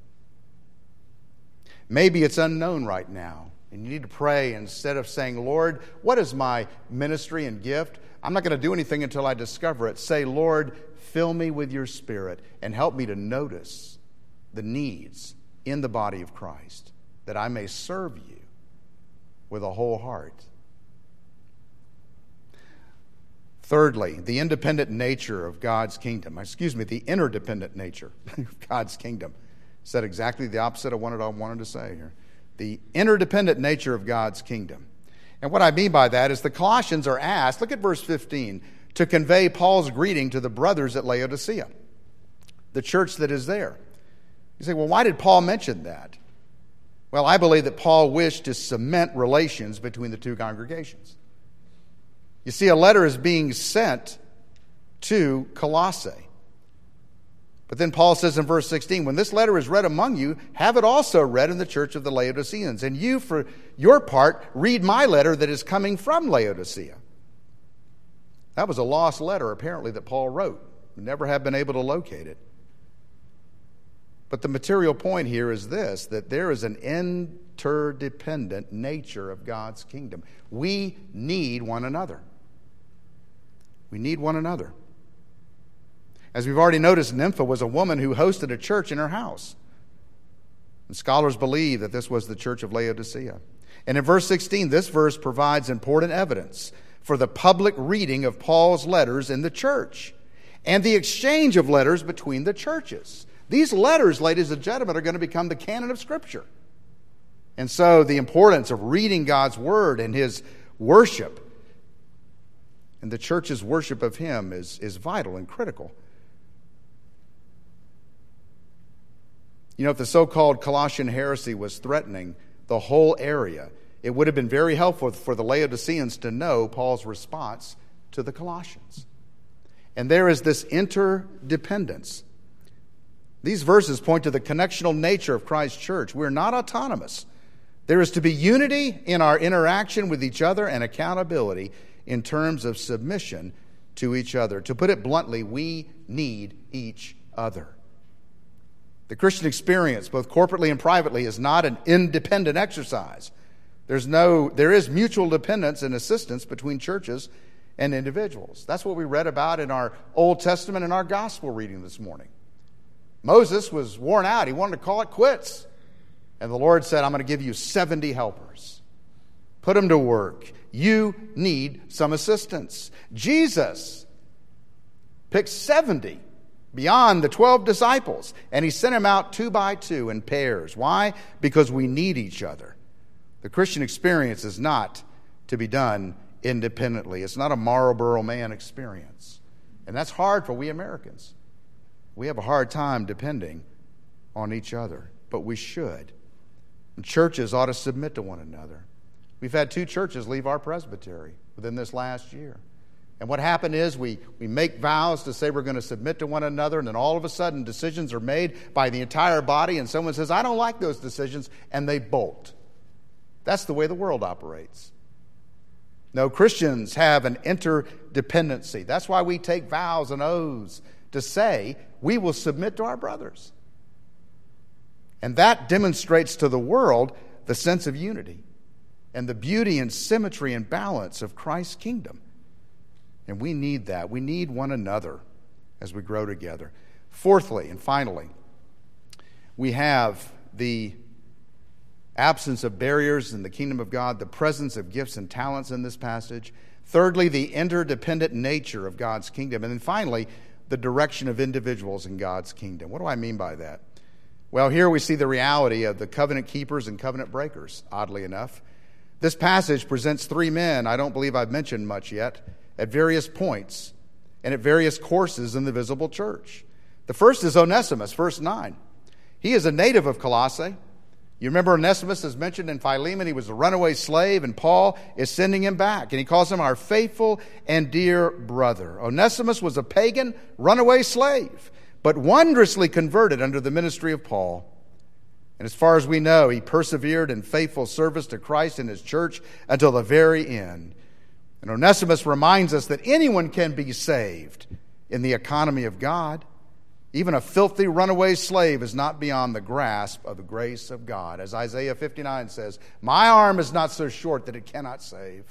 Maybe it's unknown right now, and you need to pray instead of saying, Lord, what is my ministry and gift? I'm not going to do anything until I discover it. Say, Lord, fill me with your Spirit and help me to notice the needs in the body of Christ, that I may serve you with a whole heart. Thirdly, the independent nature of God's kingdom. Excuse me, the interdependent nature of God's kingdom. Said exactly the opposite of what I wanted to say here. The interdependent nature of God's kingdom. And what I mean by that is the Colossians are asked, look at verse fifteen, to convey Paul's greeting to the brothers at Laodicea, the church that is there. You say, well, why did Paul mention that? Well, I believe that Paul wished to cement relations between the two congregations. You see, a letter is being sent to Colossae. But then Paul says in verse sixteen, when this letter is read among you, have it also read in the church of the Laodiceans. And you, for your part, read my letter that is coming from Laodicea. That was a lost letter, apparently, that Paul wrote. We never have been able to locate it. But the material point here is this, that there is an interdependent nature of God's kingdom. We need one another. We need one another. As we've already noticed, Nympha was a woman who hosted a church in her house. And scholars believe that this was the church of Laodicea. And in verse sixteen, this verse provides important evidence for the public reading of Paul's letters in the church and the exchange of letters between the churches. These letters, ladies and gentlemen, are going to become the canon of Scripture. And so the importance of reading God's Word and His worship and the church's worship of Him is, is vital and critical. You know, if the so-called Colossian heresy was threatening the whole area, it would have been very helpful for the Laodiceans to know Paul's response to the Colossians. And there is this interdependence. These verses point to the connectional nature of Christ's church. We're not autonomous. There is to be unity in our interaction with each other and accountability in terms of submission to each other. To put it bluntly, we need each other. The Christian experience, both corporately and privately, is not an independent exercise. There's no, there is mutual dependence and assistance between churches and individuals. That's what we read about in our Old Testament and our gospel reading this morning. Moses was worn out. He wanted to call it quits. And the Lord said, I'm going to give you seventy helpers. Put them to work. You need some assistance. Jesus picked seventy beyond the twelve disciples, and he sent them out two by two in pairs. Why? Because we need each other. The Christian experience is not to be done independently. It's not a Marlboro Man experience. And that's hard for we Americans. We have a hard time depending on each other, but we should. And churches ought to submit to one another. We've had two churches leave our presbytery within this last year. And what happened is we, we make vows to say we're going to submit to one another, and then all of a sudden decisions are made by the entire body, and someone says, I don't like those decisions, and they bolt. That's the way the world operates. No, Christians have an interdependency. That's why we take vows and oaths to say we will submit to our brothers. And that demonstrates to the world the sense of unity and the beauty and symmetry and balance of Christ's kingdom. And we need that. We need one another as we grow together. Fourthly and finally, we have the absence of barriers in the kingdom of God, the presence of gifts and talents in this passage. Thirdly, the interdependent nature of God's kingdom. And then finally, the direction of individuals in God's kingdom. What do I mean by that? Well, here we see the reality of the covenant keepers and covenant breakers, oddly enough. This passage presents three men, I don't believe I've mentioned much yet, at various points and at various courses in the visible church. The first is Onesimus, verse nine. He is a native of Colossae. You remember Onesimus is mentioned in Philemon. He was a runaway slave, and Paul is sending him back. And he calls him our faithful and dear brother. Onesimus was a pagan runaway slave, but wondrously converted under the ministry of Paul. And as far as we know, he persevered in faithful service to Christ and his church until the very end. And Onesimus reminds us that anyone can be saved in the economy of God. Even a filthy runaway slave is not beyond the grasp of the grace of God. As Isaiah fifty-nine says, my arm is not so short that it cannot save.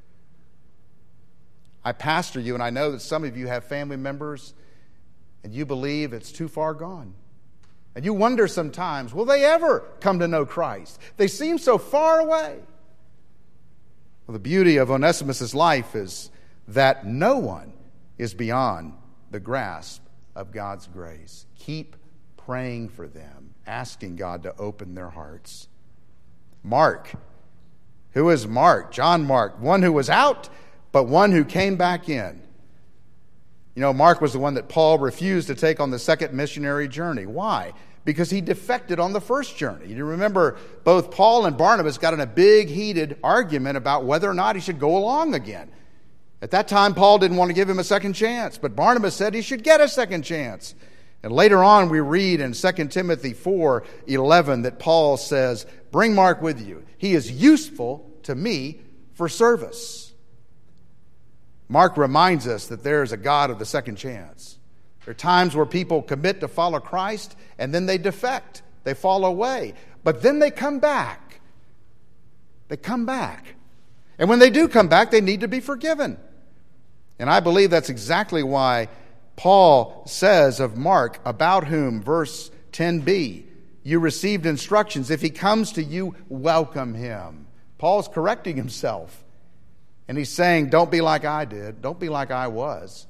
I pastor you, and I know that some of you have family members, and you believe it's too far gone. And you wonder sometimes, will they ever come to know Christ? They seem so far away. Well, the beauty of Onesimus' life is that no one is beyond the grasp of God's grace. Keep praying for them, asking God to open their hearts. Mark. Who is Mark? John Mark. One who was out, but one who came back in. You know, Mark was the one that Paul refused to take on the second missionary journey. Why? Because he defected on the first journey. You remember both Paul and Barnabas got in a big heated argument about whether or not he should go along again. At that time, Paul didn't want to give him a second chance, but Barnabas said he should get a second chance. And later on, we read in Second Timothy four eleven that Paul says, bring Mark with you. He is useful to me for service. Mark reminds us that there is a God of the second chance. There are times where people commit to follow Christ, and then they defect. They fall away. But then they come back. They come back. And when they do come back, they need to be forgiven. And I believe that's exactly why Paul says of Mark, about whom, verse ten b, you received instructions. If he comes to you, welcome him. Paul's correcting himself. And he's saying, don't be like I did. Don't be like I was.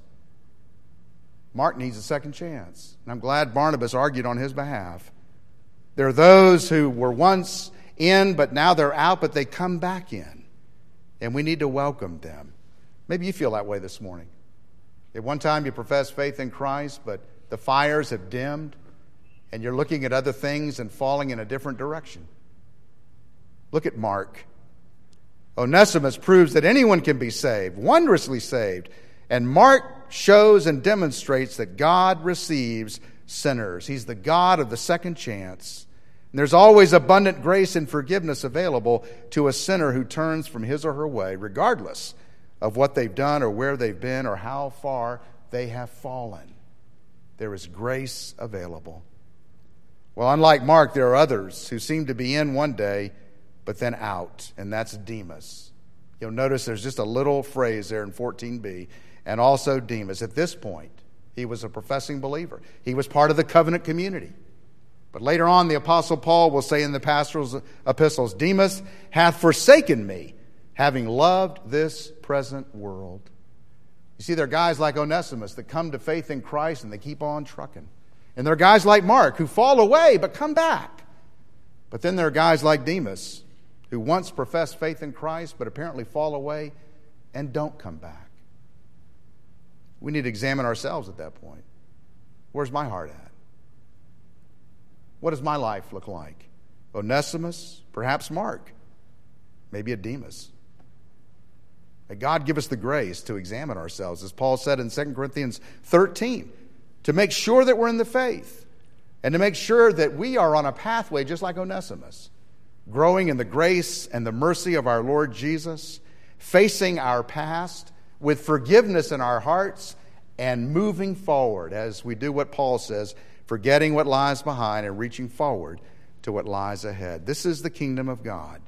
Mark needs a second chance. And I'm glad Barnabas argued on his behalf. There are those who were once in, but now they're out, but they come back in. And we need to welcome them. Maybe you feel that way this morning. At one time you professed faith in Christ, but the fires have dimmed, and you're looking at other things and falling in a different direction. Look at Mark. Onesimus proves that anyone can be saved, wondrously saved. And Mark shows and demonstrates that God receives sinners. He's the God of the second chance. And there's always abundant grace and forgiveness available to a sinner who turns from his or her way, regardless of what they've done or where they've been or how far they have fallen. There is grace available. Well, unlike Mark, there are others who seem to be in one day, but then out, and that's Demas. You'll notice there's just a little phrase there in fourteen b, and also Demas. At this point, he was a professing believer. He was part of the covenant community. But later on, the Apostle Paul will say in the pastoral epistles, Demas hath forsaken me, having loved this present world. You see, there are guys like Onesimus that come to faith in Christ and they keep on trucking. And there are guys like Mark who fall away but come back. But then there are guys like Demas who once professed faith in Christ but apparently fall away and don't come back. We need to examine ourselves at that point. Where's my heart at? What does my life look like? Onesimus, perhaps Mark, maybe a Demas. May God give us the grace to examine ourselves, as Paul said in Second Corinthians thirteen, to make sure that we're in the faith and to make sure that we are on a pathway just like Onesimus, growing in the grace and the mercy of our Lord Jesus, facing our past with forgiveness in our hearts and moving forward as we do what Paul says, forgetting what lies behind and reaching forward to what lies ahead. This is the kingdom of God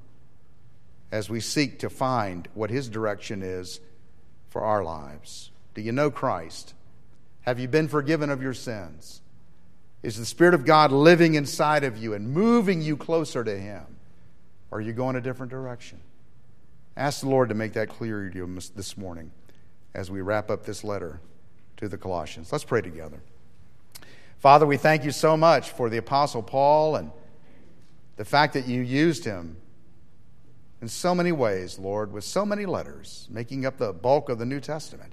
as we seek to find what His direction is for our lives. Do you know Christ? Have you been forgiven of your sins? Is the Spirit of God living inside of you and moving you closer to Him? Or are you going a different direction? Ask the Lord to make that clear to you this morning as we wrap up this letter to the Colossians. Let's pray together. Father, we thank you so much for the Apostle Paul and the fact that you used him in so many ways, Lord, with so many letters, making up the bulk of the New Testament,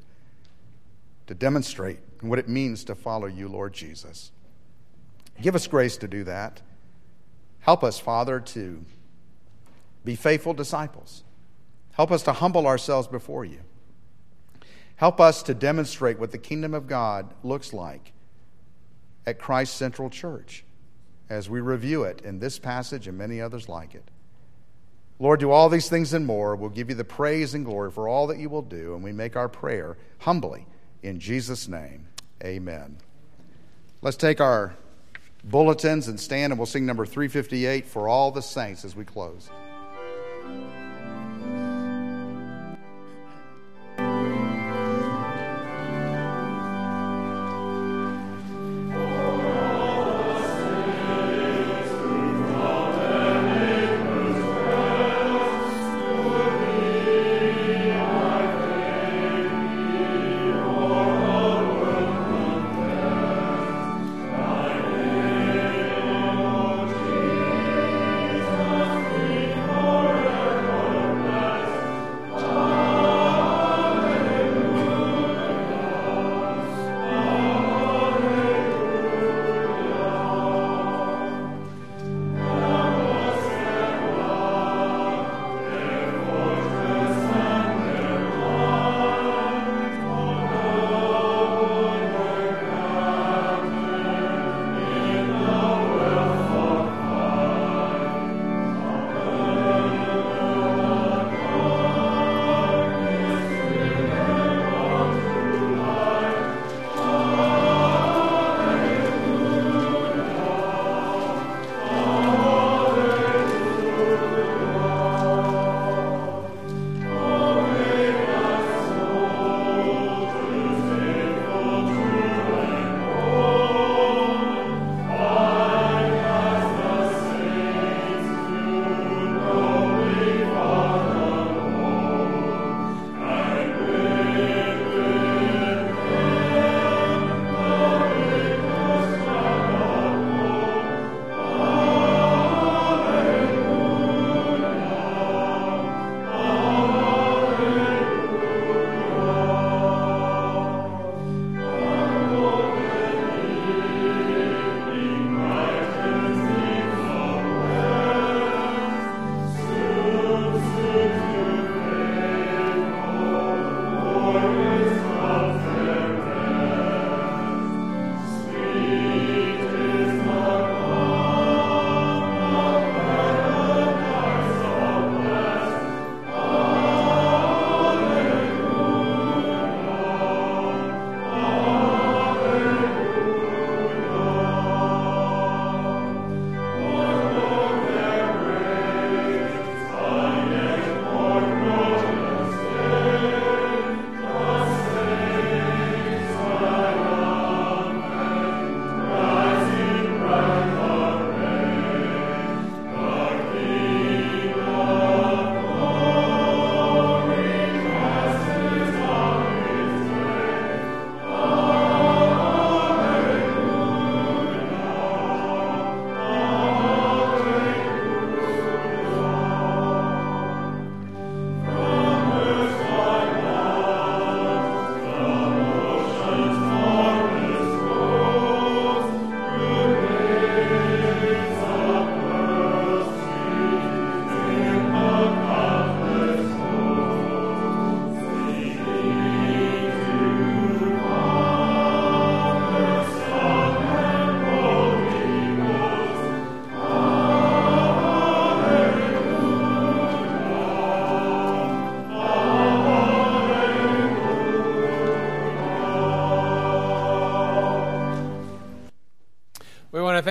to demonstrate what it means to follow you, Lord Jesus. Give us grace to do that. Help us, Father, to be faithful disciples. Help us to humble ourselves before you. Help us to demonstrate what the kingdom of God looks like at Christ Central Church as we review it in this passage and many others like it. Lord, do all these things and more. We'll give you the praise and glory for all that you will do, and we make our prayer humbly in Jesus' name. Amen. Let's take our bulletins and stand, and we'll sing number three fifty-eight, For All the Saints, as we close. Thank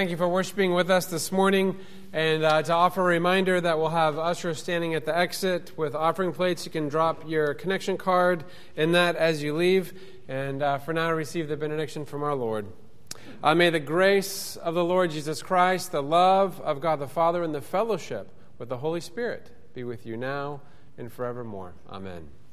thank you for worshiping with us this morning. And uh, to offer a reminder that we'll have ushers standing at the exit with offering plates. You can drop your connection card in that as you leave. And uh, for now, receive the benediction from our Lord. Uh, may the grace of the Lord Jesus Christ, the love of God the Father, and the fellowship with the Holy Spirit be with you now and forevermore. Amen.